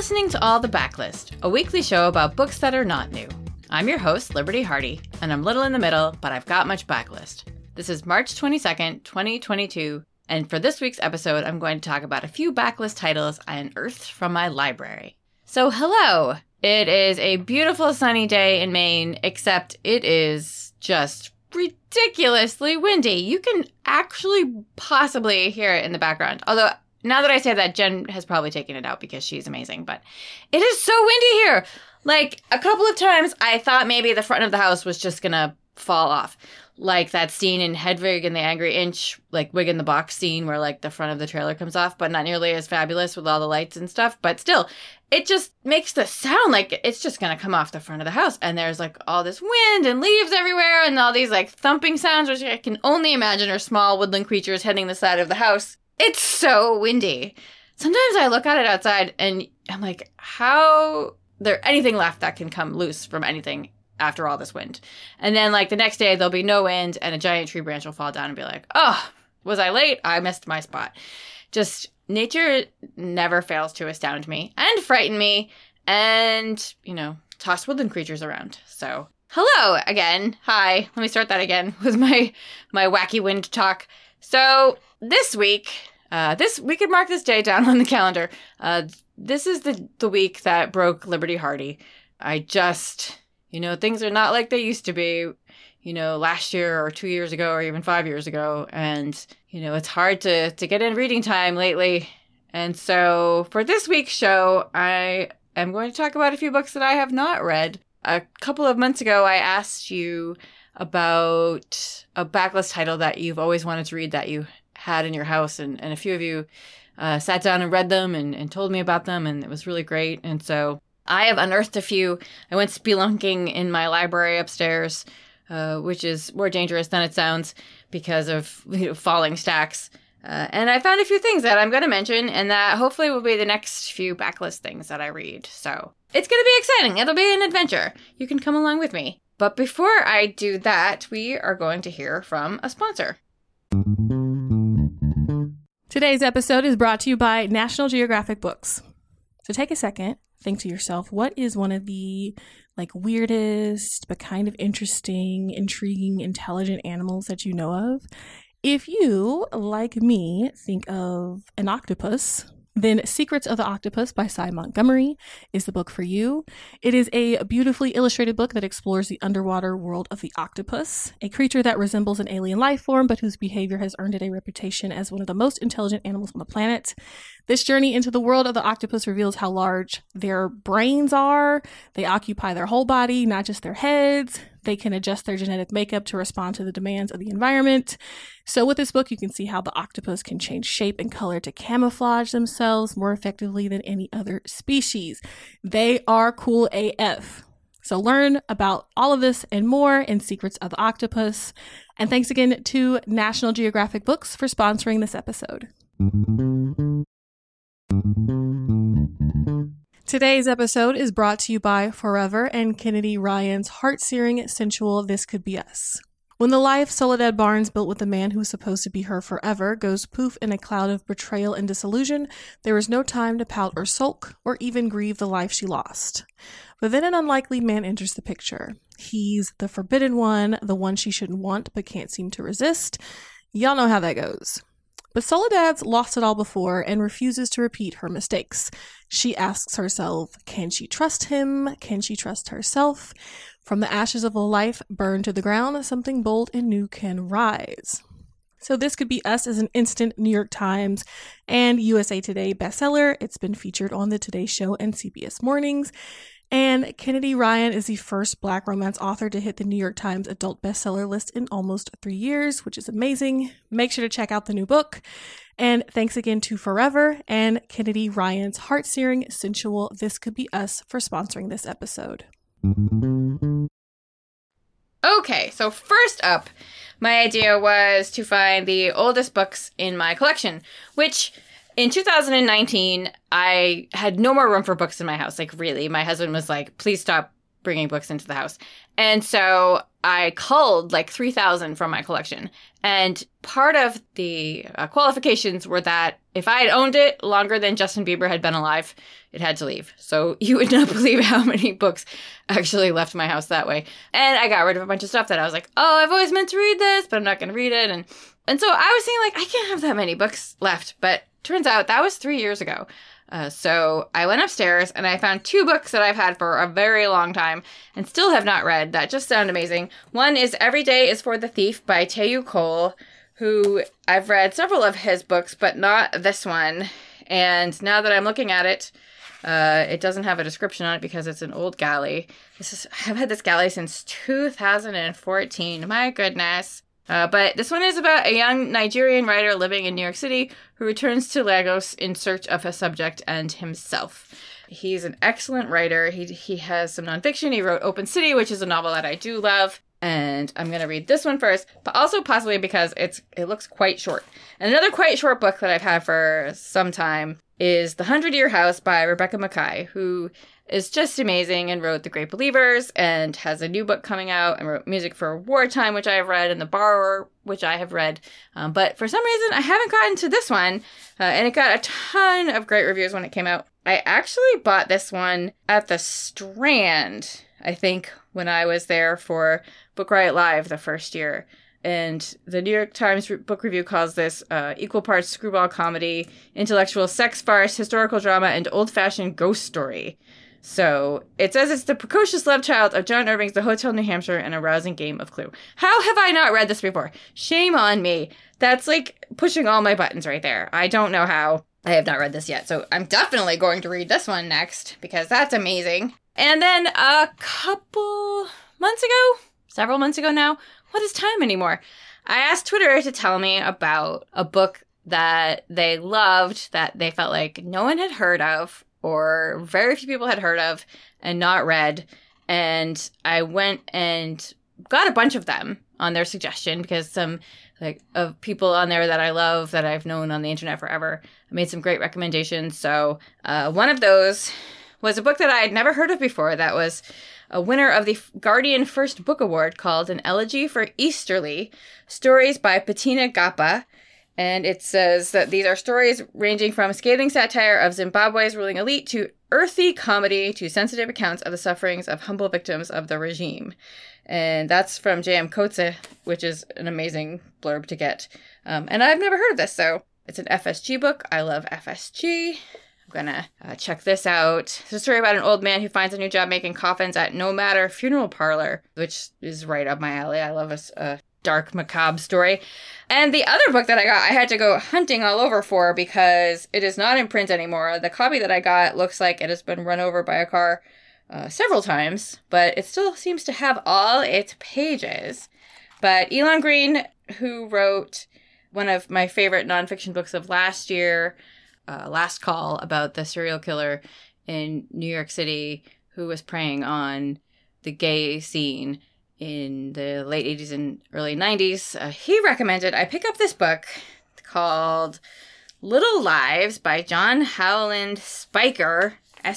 listening to All the Backlist, a weekly show about books that are not new. I'm your host, Liberty Hardy, and I'm little in the middle, but I've got much backlist. This is March 22nd, 2022, and for this week's episode, I'm going to talk about a few backlist titles I unearthed from my library. So hello! It is a beautiful sunny day in Maine, except it is just ridiculously windy. You can actually possibly hear it in the background, although now that I say that, Jen has probably taken it out because she's amazing, but it is so windy here. Like, a couple of times I thought maybe the front of the house was just gonna fall off. Like that scene in Hedwig and the Angry Inch, like Wig in the Box scene where like the front of the trailer comes off, but not nearly as fabulous with all the lights and stuff. But still, it just makes the sound like it's just gonna come off the front of the house. And there's like all this wind and leaves everywhere and all these like thumping sounds, which I can only imagine are small woodland creatures hitting the side of the house. It's so windy. Sometimes I look at it outside and I'm like, how there anything left that can come loose from anything after all this wind? And then like the next day there'll be no wind and a giant tree branch will fall down and be like, oh, was I late? I missed my spot. Just nature never fails to astound me and frighten me and, you know, toss woodland creatures around. So hello again. Hi. Let me start that again with my wacky wind talk. So this week, we could mark this day down on the calendar. This is the week that broke Liberty Hardy. I just, things are not like they used to be, last year or 2 years ago or even 5 years ago. And, it's hard to get in reading time lately. And so for this week's show, I am going to talk about a few books that I have not read. A couple of months ago, I asked you about a backlist title that you've always wanted to read that you had in your house, and a few of you sat down and read them and told me about them, and it was really great. And so I have unearthed a few. I went spelunking in my library upstairs, which is more dangerous than it sounds because of falling stacks. And I found a few things that I'm going to mention, and that hopefully will be the next few backlist things that I read. So it's going to be exciting. It'll be an adventure. You can come along with me. But before I do that, we are going to hear from a sponsor. Today's episode is brought to you by National Geographic Books. So take a second, think to yourself, what is one of the weirdest but kind of interesting, intriguing, intelligent animals that you know of? If you, like me, think of an octopus, then Secrets of the Octopus by Sy Montgomery is the book for you. It is a beautifully illustrated book that explores the underwater world of the octopus, a creature that resembles an alien life form, but whose behavior has earned it a reputation as one of the most intelligent animals on the planet. This journey into the world of the octopus reveals how large their brains are. They occupy their whole body, not just their heads. They can adjust their genetic makeup to respond to the demands of the environment. So with this book, you can see how the octopus can change shape and color to camouflage themselves more effectively than any other species. They are cool AF. So learn about all of this and more in Secrets of the Octopus. And thanks again to National Geographic Books for sponsoring this episode. Today's episode is brought to you by Forever and Kennedy Ryan's heart-searing, sensual This Could Be Us. When the life Soledad Barnes built with the man who was supposed to be her forever goes poof in a cloud of betrayal and disillusion, there is no time to pout or sulk, or even grieve the life she lost. But then an unlikely man enters the picture. He's the forbidden one, the one she shouldn't want but can't seem to resist. Y'all know how that goes. But Soledad's lost it all before and refuses to repeat her mistakes. She asks herself, can she trust him? Can she trust herself? From the ashes of a life burned to the ground, something bold and new can rise. So This Could Be Us is an instant New York Times and USA Today bestseller. It's been featured on the Today Show and CBS Mornings. And Kennedy Ryan is the first Black romance author to hit the New York Times adult bestseller list in almost 3 years, which is amazing. Make sure to check out the new book. And thanks again to Forever and Kennedy Ryan's heart-searing, sensual This Could Be Us for sponsoring this episode. Okay, so first up, my idea was to find the oldest books in my collection, which in 2019, I had no more room for books in my house. Like, really, my husband was like, please stop bringing books into the house. And so I culled like 3,000 from my collection. And part of the qualifications were that if I had owned it longer than Justin Bieber had been alive, it had to leave. So you would not believe how many books actually left my house that way. And I got rid of a bunch of stuff that I was like, oh, I've always meant to read this, but I'm not going to read it. And so I was thinking, like, I can't have that many books left. But turns out that was 3 years ago. So I went upstairs and I found 2 books that I've had for a very long time and still have not read that just sound amazing. One is Every Day is for the Thief by Teju Cole, who I've read several of his books, but not this one. And now that I'm looking at it, it doesn't have a description on it because it's an old galley. I've had this galley since 2014. My goodness. But this one is about a young Nigerian writer living in New York City who returns to Lagos in search of a subject and himself. He's an excellent writer. He has some nonfiction. He wrote Open City, which is a novel that I do love. And I'm going to read this one first, but also possibly because it looks quite short. And another quite short book that I've had for some time is The 100-Year House by Rebecca Makkai, who is just amazing and wrote The Great Believers and has a new book coming out and wrote Music for Wartime, which I have read, and The Borrower, which I have read. But for some reason, I haven't gotten to this one, and it got a ton of great reviews when it came out. I actually bought this one at the Strand, I think, when I was there for Book Riot Live the first year. And the New York Times book review calls this equal parts screwball comedy, intellectual sex farce, historical drama, and old-fashioned ghost story. So it says it's the precocious love child of John Irving's The Hotel New Hampshire and a rousing game of Clue. How have I not read this before? Shame on me. That's like pushing all my buttons right there. I don't know how I have not read this yet. So I'm definitely going to read this one next because that's amazing. And then a couple months ago, several months ago now, what is time anymore? I asked Twitter to tell me about a book that they loved, that they felt like no one had heard of, or very few people had heard of and not read. And I went and got a bunch of them on their suggestion because some of people on there that I love, that I've known on the internet forever, made some great recommendations. So one of those was a book that I had never heard of before that was a winner of the Guardian First Book Award called An Elegy for Easterly, Stories by Patina Gapa. And it says that these are stories ranging from scathing satire of Zimbabwe's ruling elite to earthy comedy to sensitive accounts of the sufferings of humble victims of the regime. And that's from J.M. Coetzee, which is an amazing blurb to get. And I've never heard of this, so it's an FSG book. I love FSG. I'm gonna check this out. It's a story about an old man who finds a new job making coffins at No Matter Funeral Parlor, which is right up my alley. I love a dark, macabre story. And the other book that I got, I had to go hunting all over for because it is not in print anymore. The copy that I got looks like it has been run over by a car several times, but it still seems to have all its pages. But Elon Green, who wrote one of my favorite nonfiction books of last year, Last Call, about the serial killer in New York City who was preying on the gay scene in the late 80s and early 90s. He recommended I pick up this book called Little Lives by John Howland Spyker,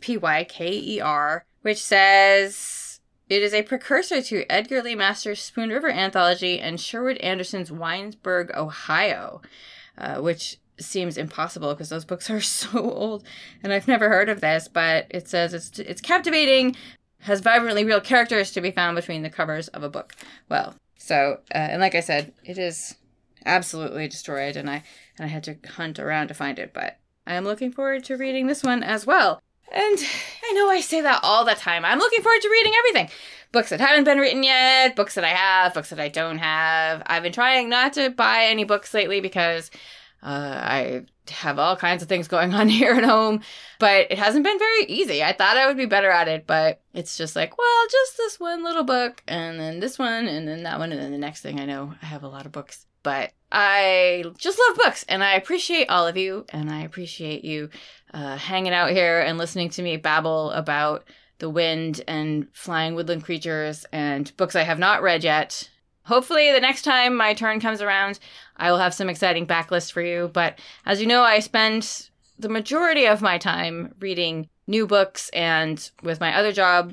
Spyker, which says it is a precursor to Edgar Lee Masters' Spoon River Anthology and Sherwood Anderson's Winesburg, Ohio, which seems impossible because those books are so old and I've never heard of this, but it says it's captivating, has vibrantly real characters to be found between the covers of a book. Well, so, and like I said, it is absolutely destroyed and I had to hunt around to find it, but I am looking forward to reading this one as well. And I know I say that all the time. I'm looking forward to reading everything. Books that haven't been written yet, books that I have, books that I don't have. I've been trying not to buy any books lately because I have all kinds of things going on here at home, but it hasn't been very easy. I thought I would be better at it, but it's just like, well, just this one little book, and then this one, and then that one, and then the next thing I know, I have a lot of books. But I just love books, and I appreciate all of you, and I appreciate you hanging out here and listening to me babble about the wind and flying woodland creatures and books I have not read yet. Hopefully the next time my turn comes around, I will have some exciting backlist for you. But as you know, I spend the majority of my time reading new books, and with my other job,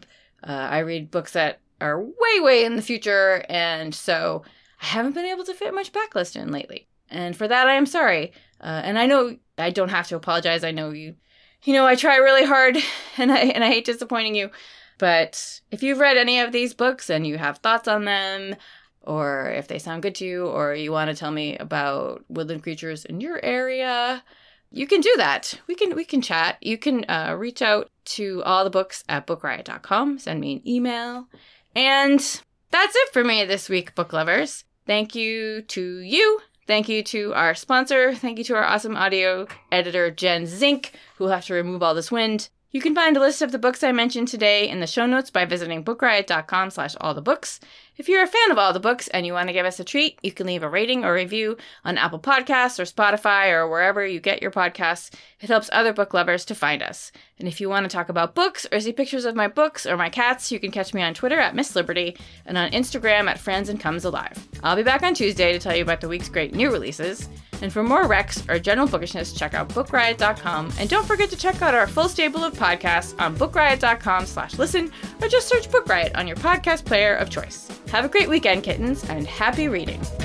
I read books that are way, way in the future, and so I haven't been able to fit much backlist in lately. And for that, I am sorry. And I know I don't have to apologize. I know I try really hard, and I hate disappointing you. But if you've read any of these books and you have thoughts on them, or if they sound good to you, or you want to tell me about woodland creatures in your area, you can do that. We can chat. You can reach out to all the books at bookriot.com. Send me an email. And that's it for me this week, book lovers. Thank you to you. Thank you to our sponsor. Thank you to our awesome audio editor, Jen Zink, who will have to remove all this wind. You can find a list of the books I mentioned today in the show notes by visiting bookriot.com/allthebooks. If you're a fan of All the Books and you want to give us a treat, you can leave a rating or review on Apple Podcasts or Spotify or wherever you get your podcasts. It helps other book lovers to find us. And if you want to talk about books or see pictures of my books or my cats, you can catch me on Twitter at Miss Liberty and on Instagram at Friends and Comes Alive. I'll be back on Tuesday to tell you about the week's great new releases. And for more recs or general bookishness, check out bookriot.com. And don't forget to check out our full stable of podcasts on bookriot.com/listen, or just search Book Riot on your podcast player of choice. Have a great weekend, kittens, and happy reading.